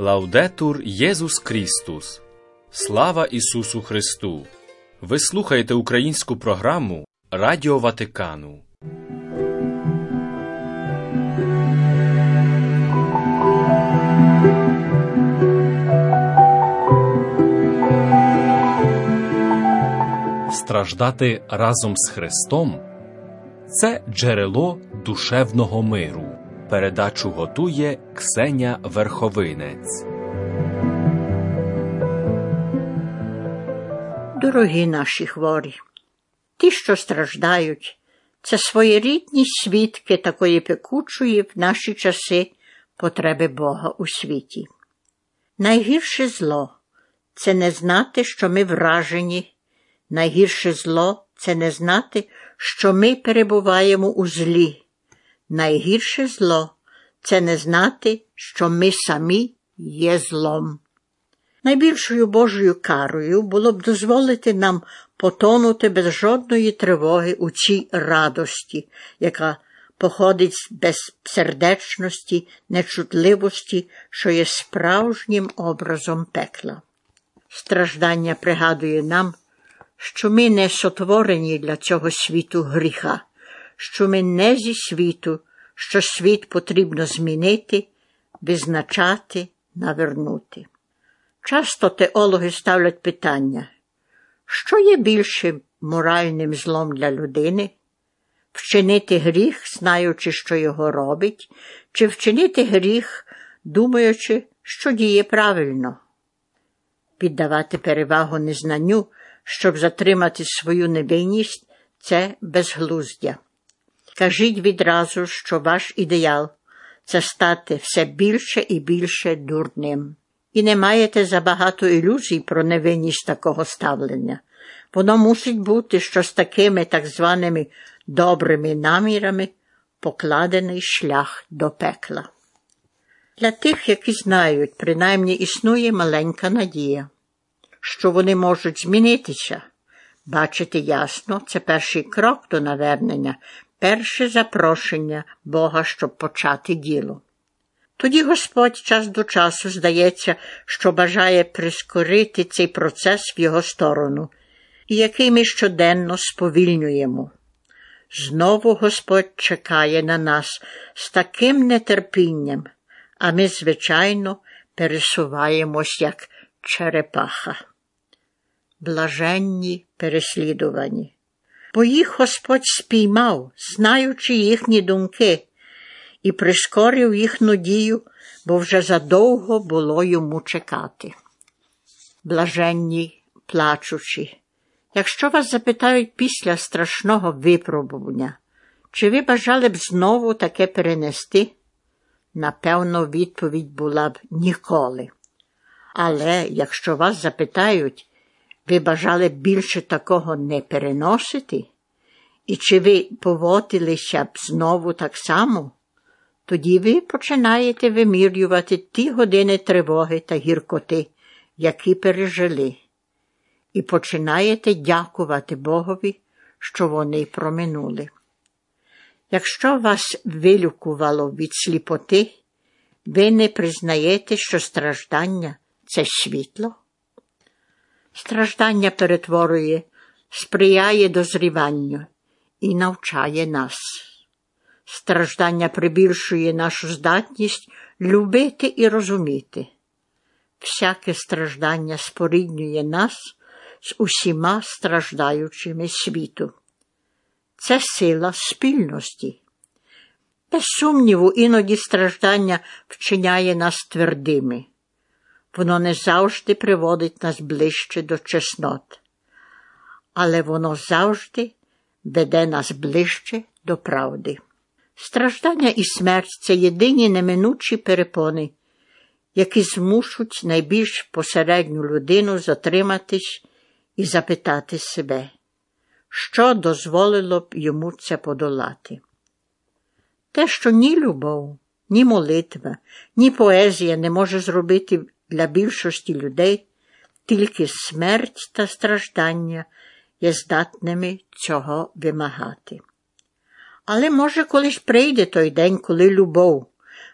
Лаудетур Єсус Крістус. Слава Ісусу Христу! Ви слухаєте українську програму Радіо Ватикану. Страждати разом з Христом – це джерело душевного миру. Передачу готує Ксеня Верховинець. Дорогі наші хворі, ті, що страждають, це своєрідні свідки такої пекучої в наші часи потреби Бога у світі. Найгірше зло – це не знати, що ми вражені. Найгірше зло – це не знати, що ми перебуваємо у злі. Найгірше зло – це не знати, що ми самі є злом. Найбільшою Божою карою було б дозволити нам потонути без жодної тривоги у цій радості, яка походить з безсердечності, нечутливості, що є справжнім образом пекла. Страждання пригадує нам, що ми не сотворені для цього світу гріха, що ми не зі світу, що світ потрібно змінити, визначати, навернути. Часто теологи ставлять питання, що є більшим моральним злом для людини? Вчинити гріх, знаючи, що його робить, чи вчинити гріх, думаючи, що діє правильно? Піддавати перевагу незнанню, щоб затримати свою невинність – це безглуздя. Кажіть відразу, що ваш ідеал – це стати все більше і більше дурним. І не маєте забагато ілюзій про невинність такого ставлення. Воно мусить бути, що з такими так званими добрими намірами покладений шлях до пекла. Для тих, які знають, принаймні існує маленька надія, що вони можуть змінитися. Бачити ясно – це перший крок до навернення, перше запрошення Бога, щоб почати діло. Тоді Господь час до часу здається, що бажає прискорити цей процес в його сторону, і який ми щоденно сповільнюємо. Знову Господь чекає на нас з таким нетерпінням, а ми, звичайно, пересуваємось, як черепаха. Блаженні переслідувані. Бо їх Господь спіймав, знаючи їхні думки, і прискорив їхню дію, бо вже задовго було йому чекати. Блаженні плачучі. Якщо вас запитають після страшного випробування, чи ви бажали б знову таке перенести? Напевно, відповідь була б ніколи. Але якщо вас запитають, ви бажали б більше такого не переносити? І чи ви поводилися б знову так само? Тоді ви починаєте вимірювати ті години тривоги та гіркоти, які пережили, і починаєте дякувати Богові, що вони проминули. Якщо вас вилікувало від сліпоти, ви не признаєте, що страждання – це світло? Страждання перетворює, сприяє дозріванню і навчає нас. Страждання прибільшує нашу здатність любити і розуміти. Всяке страждання споріднює нас з усіма страждаючими світу. Це сила спільності. Без сумніву, іноді страждання вчиняє нас твердими. Воно не завжди приводить нас ближче до чеснот, але воно завжди веде нас ближче до правди. Страждання і смерть – це єдині неминучі перепони, які змушують найбільш посередню людину затриматись і запитати себе, що дозволило б йому це подолати. Те, що ні любов, ні молитва, ні поезія не може зробити для більшості людей, тільки смерть та страждання є здатними цього вимагати. Але може колись прийде той день, коли любов,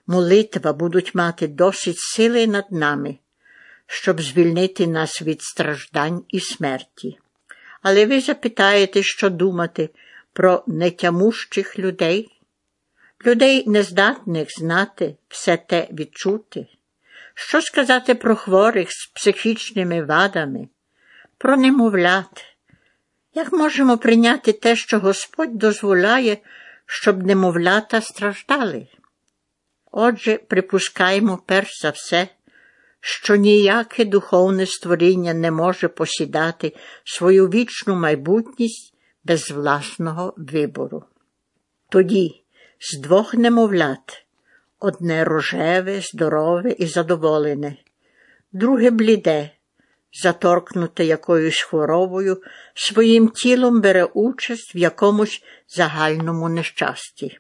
молитва будуть мати досить сили над нами, щоб звільнити нас від страждань і смерті. Але ви запитаєте, що думати про нетямущих людей? Людей, нездатних знати, все те відчути. Що сказати про хворих з психічними вадами, про немовлят? Як можемо прийняти те, що Господь дозволяє, щоб немовлята страждали? Отже, припускаємо перш за все, що ніяке духовне створіння не може посідати свою вічну майбутність без власного вибору. Тоді з двох немовлят одне рожеве, здорове і задоволене, друге бліде, заторкнуте якоюсь хворобою, своїм тілом бере участь в якомусь загальному нещасті.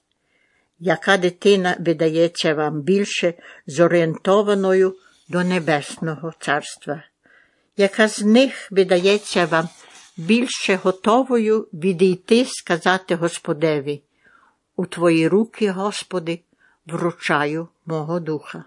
Яка дитина видається вам більше зорієнтованою до Небесного Царства? Яка з них видається вам більше готовою відійти, сказати Господеві: «У Твої руки, Господи, вручаю мого духа»?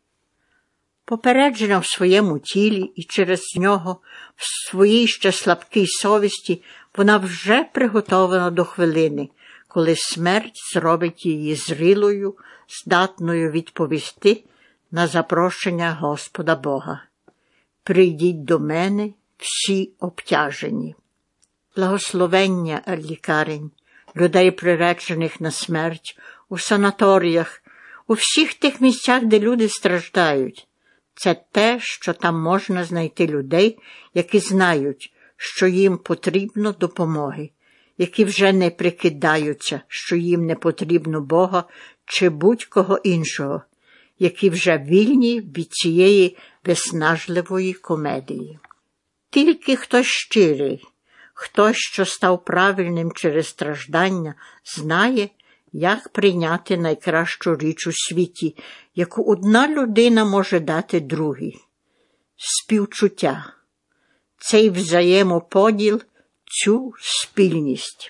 Попереджена в своєму тілі і через нього в своїй ще слабкій совісті, вона вже приготована до хвилини, коли смерть зробить її зрілою, здатною відповісти на запрошення Господа Бога: «Прийдіть до мене всі обтяжені». Благословення лікарень, людей, приречених на смерть, у санаторіях, у всіх тих місцях, де люди страждають. Це те, що там можна знайти людей, які знають, що їм потрібно допомоги, які вже не прикидаються, що їм не потрібно Бога чи будь-кого іншого, які вже вільні від цієї виснажливої комедії. Тільки хтось щирий, хтось, що став правильним через страждання, знає, як прийняти найкращу річ у світі, яку одна людина може дати другій – співчуття. Цей взаємоподіл, цю спільність.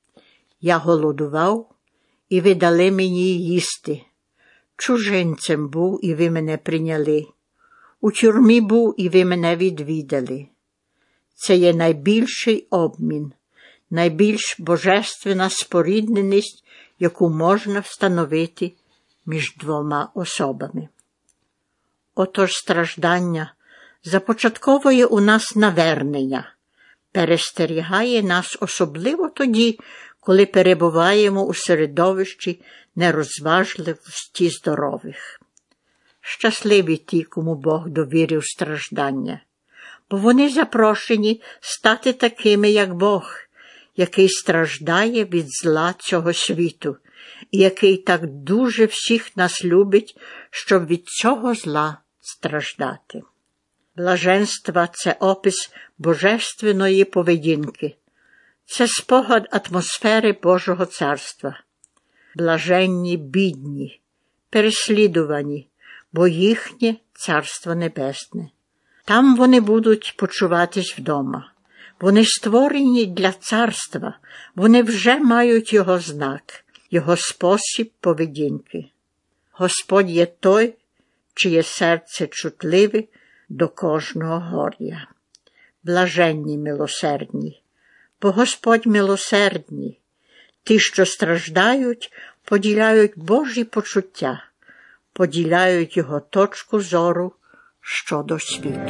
Я голодував, і ви дали мені їсти. Чужинцем був, і ви мене прийняли. У тюрмі був, і ви мене відвідали. Це є найбільший обмін, найбільш божественна спорідненість, яку можна встановити між двома особами. Отож страждання започатковує у нас навернення, перестерігає нас особливо тоді, коли перебуваємо у середовищі нерозважливості здорових. Щасливі ті, кому Бог довірив страждання, бо вони запрошені стати такими, як Бог, який страждає від зла цього світу, і який так дуже всіх нас любить, щоб від цього зла страждати. Блаженство – це опис божественної поведінки, це спогад атмосфери Божого Царства. Блаженні бідні, переслідувані, бо їхнє Царство Небесне. Там вони будуть почуватись вдома. Вони створені для царства, вони вже мають його знак, його спосіб поведінки. Господь є той, чиє серце чутливе до кожного горя. Блаженні милосердні, бо Господь милосердний. Ті, що страждають, поділяють Божі почуття, поділяють його точку зору щодо світу.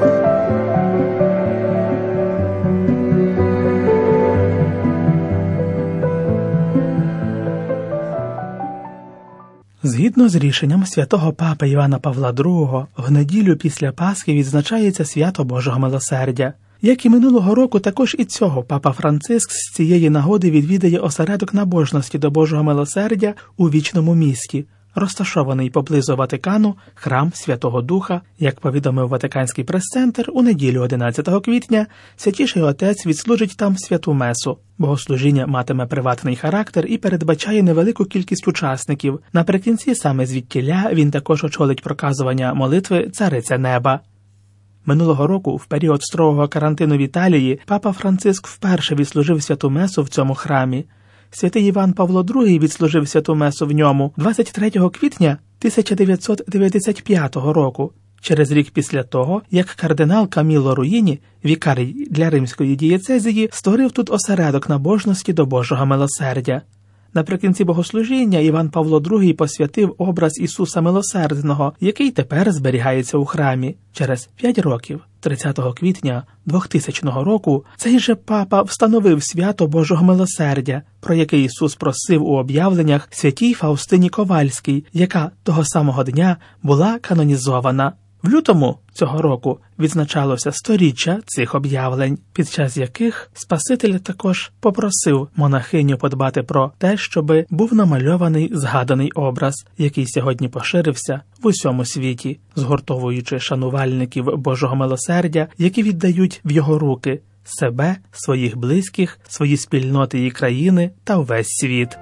Згідно з рішенням святого папи Івана Павла II, в неділю після Пасхи відзначається свято Божого милосердя. Як і минулого року, також і цього папа Франциск з цієї нагоди відвідає осередок набожності до Божого милосердя у Вічному місті, розташований поблизу Ватикану, храм Святого Духа. Як повідомив Ватиканський прес-центр, у неділю 11 квітня Святіший Отець відслужить там святу месу. Богослужіння матиме приватний характер і передбачає невелику кількість учасників. Наприкінці саме звідтіля він також очолить проказування молитви «Цариця неба». Минулого року, в період строгого карантину в Італії, папа Франциск вперше відслужив святу месу в цьому храмі. святий Іван Павло II відслужив святу месу в ньому 23 квітня 1995 року, через рік після того, як кардинал Каміло Руїні, вікарій для римської дієцезії, створив тут осередок набожності до Божого милосердя. Наприкінці богослужіння Іван Павло II посвятив образ Ісуса Милосердного, який тепер зберігається у храмі. Через 5 років, 30 квітня 2000 року, цей же папа встановив свято Божого милосердя, про яке Ісус просив у об'явленнях святій Фаустині Ковальській, яка того самого дня була канонізована. В лютому цього року відзначалося 100-річчя цих об'явлень, під час яких Спаситель також попросив монахиню подбати про те, щоби був намальований згаданий образ, який сьогодні поширився в усьому світі, згуртовуючи шанувальників Божого милосердя, які віддають в його руки себе, своїх близьких, свої спільноти і країни та увесь світ.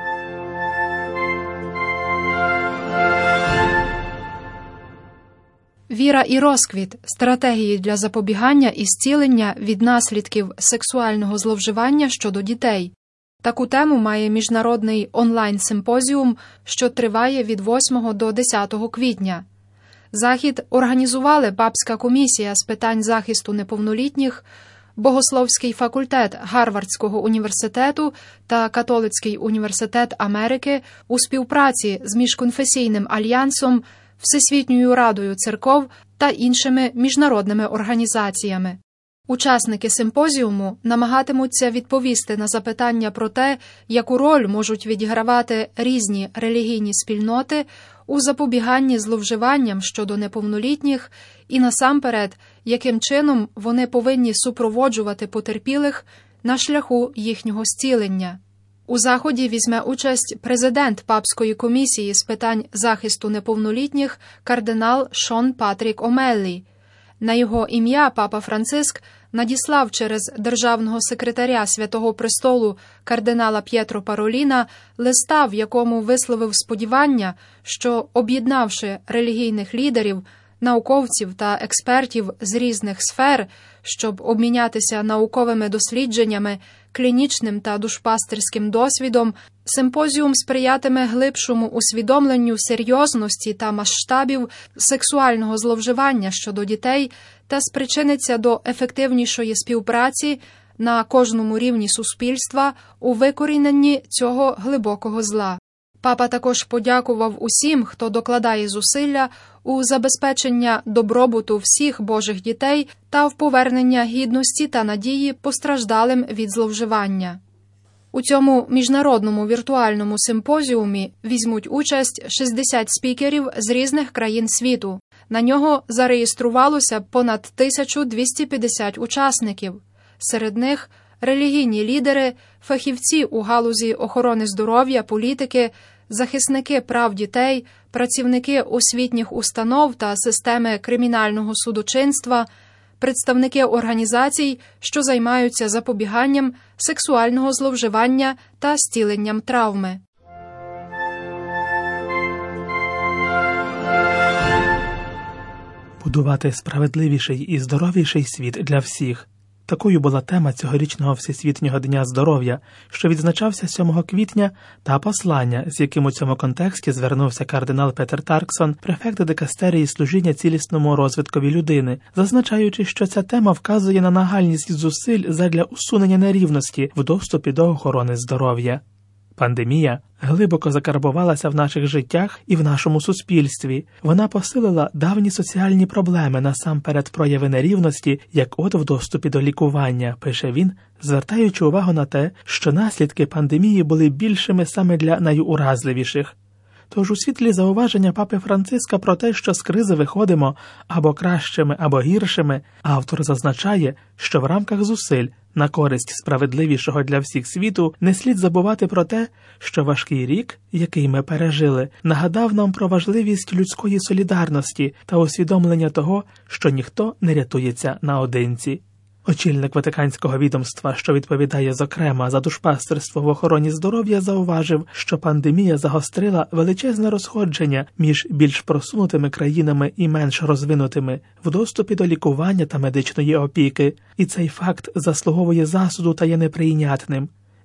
Віра і розквіт – стратегії для запобігання і зцілення від наслідків сексуального зловживання щодо дітей. Таку тему має міжнародний онлайн-симпозіум, що триває від 8 до 10 квітня. Захід організували Папська комісія з питань захисту неповнолітніх, Богословський факультет Гарвардського університету та Католицький університет Америки у співпраці з Міжконфесійним альянсом, Всесвітньою радою церков та іншими міжнародними організаціями. Учасники симпозіуму намагатимуться відповісти на запитання про те, яку роль можуть відігравати різні релігійні спільноти у запобіганні зловживанням щодо неповнолітніх і, насамперед, яким чином вони повинні супроводжувати потерпілих на шляху їхнього зцілення. У заході візьме участь президент Папської комісії з питань захисту неповнолітніх кардинал Шон Патрік Омеллі. На його ім'я Папа Франциск надіслав через державного секретаря Святого Престолу кардинала П'єтро Пароліна листа, в якому висловив сподівання, що, об'єднавши релігійних лідерів, науковців та експертів з різних сфер, щоб обмінятися науковими дослідженнями, клінічним та душпастерським досвідом, симпозіум сприятиме глибшому усвідомленню серйозності та масштабів сексуального зловживання щодо дітей та спричиниться до ефективнішої співпраці на кожному рівні суспільства у викоріненні цього глибокого зла. Папа також подякував усім, хто докладає зусилля у забезпечення добробуту всіх Божих дітей та в повернення гідності та надії постраждалим від зловживання. У цьому міжнародному віртуальному симпозіумі візьмуть участь 60 спікерів з різних країн світу. На нього зареєструвалося понад 1250 учасників. Серед них релігійні лідери, фахівці у галузі охорони здоров'я, політики, захисники прав дітей, працівники освітніх установ та системи кримінального судочинства, представники організацій, що займаються запобіганням сексуального зловживання та зціленням травми. Будувати справедливіший і здоровіший світ для всіх. Такою була тема цьогорічного Всесвітнього дня здоров'я, що відзначався 7 квітня, та послання, з яким у цьому контексті звернувся кардинал Петер Тарксон, префект дикастерії служіння цілісному розвиткові людини, зазначаючи, що ця тема вказує на нагальність зусиль задля усунення нерівності в доступі до охорони здоров'я. Пандемія глибоко закарбувалася в наших життях і в нашому суспільстві. Вона посилила давні соціальні проблеми, насамперед прояви нерівності, як от в доступі до лікування, пише він, звертаючи увагу на те, що наслідки пандемії були більшими саме для найуразливіших. Тож у світлі зауваження папи Франциска про те, що з кризи виходимо або кращими, або гіршими, автор зазначає, що в рамках зусиль на користь справедливішого для всіх світу не слід забувати про те, що важкий рік, який ми пережили, нагадав нам про важливість людської солідарності та усвідомлення того, що ніхто не рятується наодинці. Очільник Ватиканського відомства, що відповідає зокрема за душпастерство в охороні здоров'я, зауважив, що пандемія загострила величезне розходження між більш просунутими країнами і менш розвинутими в доступі до лікування та медичної опіки, і цей факт заслуговує засуду та є неприйнятним.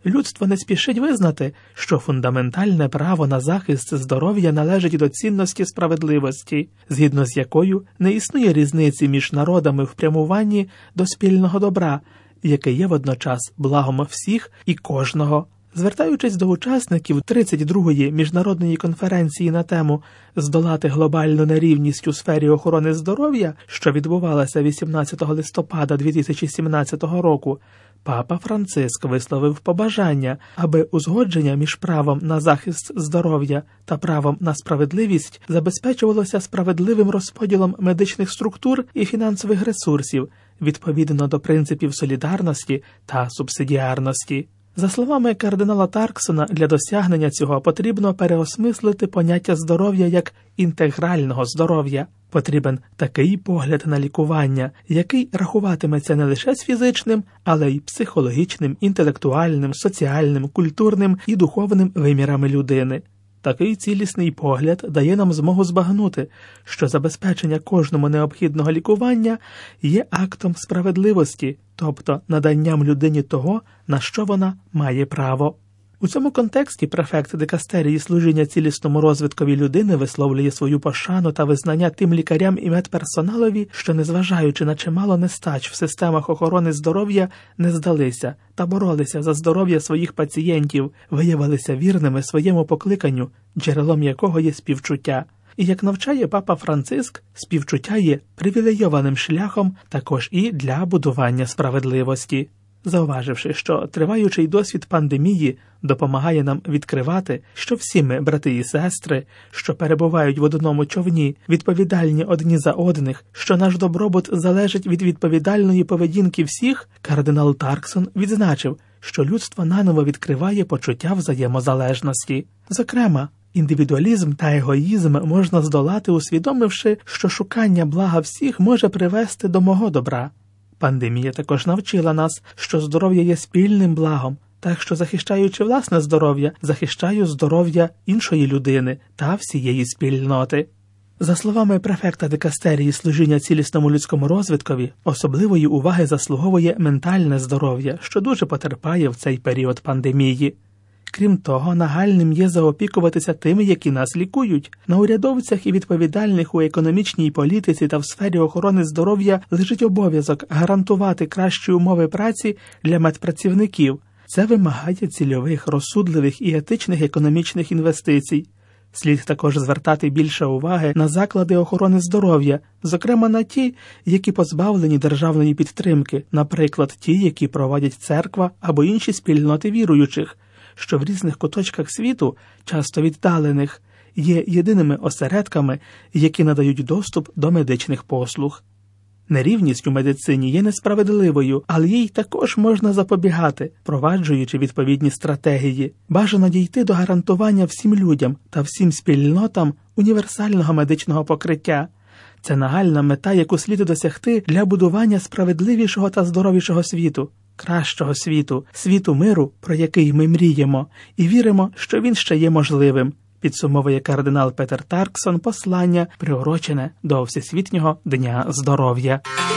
Людство не спішить визнати, що фундаментальне право на захист здоров'я належить до цінності справедливості, згідно з якою не існує різниці між народами в прямуванні до спільного добра, яке є водночас благом всіх і кожного. Звертаючись до учасників 32-ї міжнародної конференції на тему «Здолати глобальну нерівність у сфері охорони здоров'я», що відбувалася 18 листопада 2017 року, Папа Франциск висловив побажання, аби узгодження між правом на захист здоров'я та правом на справедливість забезпечувалося справедливим розподілом медичних структур і фінансових ресурсів, відповідно до принципів солідарності та субсидіарності. За словами кардинала Тарксона, для досягнення цього потрібно переосмислити поняття здоров'я як інтегрального здоров'я. Потрібен такий погляд на лікування, який рахуватиметься не лише з фізичним, але й психологічним, інтелектуальним, соціальним, культурним і духовним вимірами людини. Такий цілісний погляд дає нам змогу збагнути, що забезпечення кожному необхідного лікування є актом справедливості, тобто наданням людині того, на що вона має право. У цьому контексті префект дикастерії служіння цілісному розвиткові людини висловлює свою пошану та визнання тим лікарям і медперсоналові, що, незважаючи на чимало нестач в системах охорони здоров'я, не здалися та боролися за здоров'я своїх пацієнтів, виявилися вірними своєму покликанню, джерелом якого є співчуття. І, як навчає Папа Франциск, співчуття є привілейованим шляхом також і для будування справедливості. Зауваживши, що триваючий досвід пандемії допомагає нам відкривати, що всі ми, брати і сестри, що перебувають в одному човні, відповідальні одні за одних, що наш добробут залежить від відповідальної поведінки всіх, кардинал Тарксон відзначив, що людство наново відкриває почуття взаємозалежності. Зокрема, індивідуалізм та егоїзм можна здолати, усвідомивши, що шукання блага всіх може привести до мого добра. Пандемія також навчила нас, що здоров'я є спільним благом, так що, захищаючи власне здоров'я, захищаю здоров'я іншої людини та всієї спільноти. За словами префекта дикастерії служіння цілісному людському розвиткові, особливої уваги заслуговує ментальне здоров'я, що дуже потерпає в цей період пандемії. Крім того, нагальним є заопікуватися тими, які нас лікують. На урядовцях і відповідальних у економічній політиці та в сфері охорони здоров'я лежить обов'язок гарантувати кращі умови праці для медпрацівників. Це вимагає цільових, розсудливих і етичних економічних інвестицій. Слід також звертати більше уваги на заклади охорони здоров'я, зокрема на ті, які позбавлені державної підтримки, наприклад, ті, які проводять церква або інші спільноти віруючих, що в різних куточках світу, часто віддалених, є єдиними осередками, які надають доступ до медичних послуг. Нерівність у медицині є несправедливою, але їй також можна запобігати, впроваджуючи відповідні стратегії. Бажано дійти до гарантування всім людям та всім спільнотам універсального медичного покриття. Це нагальна мета, яку слід досягти для будування справедливішого та здоровішого світу, кращого світу, світу миру, про який ми мріємо, і віримо, що він ще є можливим, підсумовує кардинал Петер Тарксон послання, приурочене до Всесвітнього Дня здоров'я.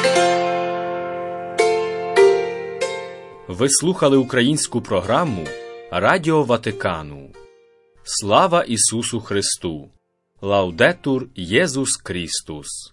Ви слухали українську програму Радіо Ватикану. Слава Ісусу Христу! Лаудетур Єсус Крістус!